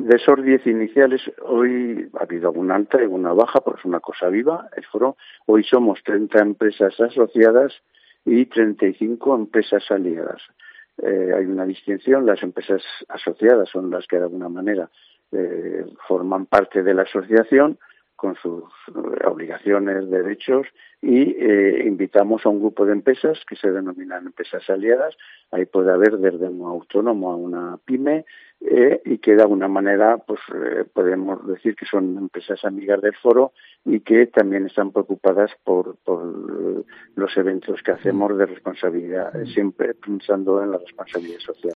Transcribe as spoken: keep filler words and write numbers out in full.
de esos diez iniciales, hoy ha habido alguna alta y alguna baja, porque es una cosa viva, el foro. Hoy somos treinta empresas asociadas y treinta y cinco empresas aliadas. Eh, hay una distinción, las empresas asociadas son las que de alguna manera eh, forman parte de la asociación con sus obligaciones, derechos, y eh, invitamos a un grupo de empresas que se denominan empresas aliadas. Ahí puede haber desde un autónomo a una pyme, eh, y que de alguna manera pues eh, podemos decir que son empresas amigas del foro y que también están preocupadas por, por los eventos que hacemos de responsabilidad, siempre pensando en la responsabilidad social.